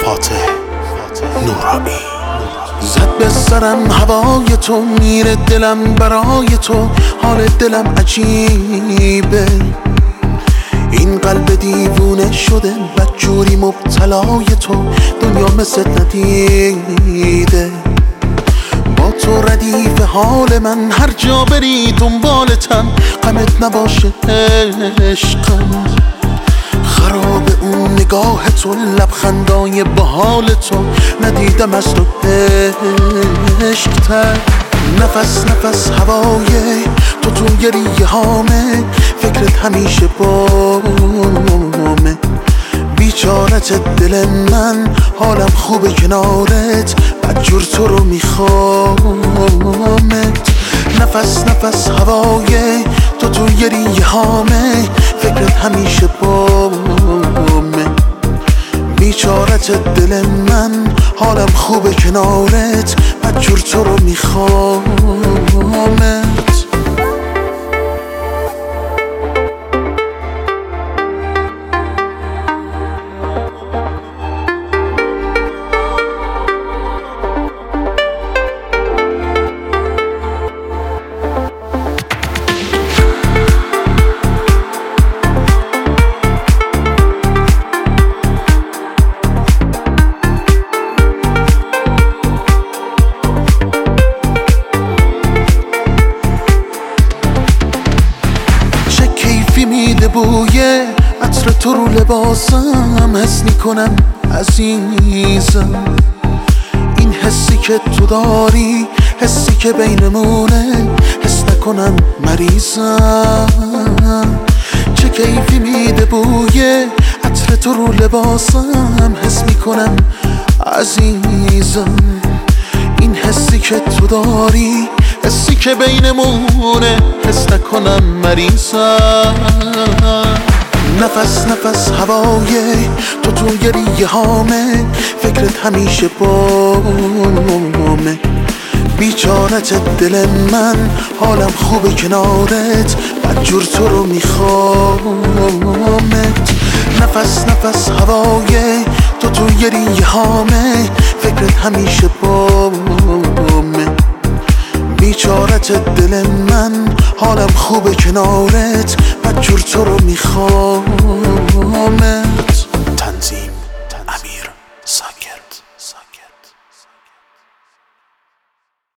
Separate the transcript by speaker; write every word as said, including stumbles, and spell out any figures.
Speaker 1: فاتح نورانی.
Speaker 2: زد به سرم هوای تو، میره دلم برای تو، حال دلم عجیبه. این قلب دیوونه شده بدجوری مبتلای تو، دنیا مثل ندیده. با تو ردیف حال من، هر جا بری دنبالتم، غمت نباشه عشقم. خراب اون نگاه تو، لبخندای بحال تو، ندیدم از تو عشق‌تر. نفس نفس هوای تو توی ریه هامه، فکرت همیشه بامه. بیچارت دل من، حالم خوبه کنارت، بدجور تو رو میخوامت. نفس نفس هوای تو توی ریه هامه، فکرت همیشه بامه. بیچارت دل من، حالم خوبه کنارت، بدجور تو رو میخوامت. میده بوی عطر تو رو لباسم، حس میکنم عزیزم. این حسی که تو داری، حسی که بینمونه، حس نکنم مریضم. چه کیفی میده بوی عطر تو رو لباسم، حس میکنم عزیزم. این حسی که تو داری، حسی که بینمونه، حس نکنم مریضم. نفس نفس هوای تو توی ریه هامه، فکرت همیشه بامه. بیچارت دل من، حالم خوبه کنارت، بدجور تو رو میخوامت. نفس نفس هوای تو توی ریه هامه، فکرت همیشه بامه. بیچارت دل من، حالم خوبه کنارت، بدجور تو رو میخوامت.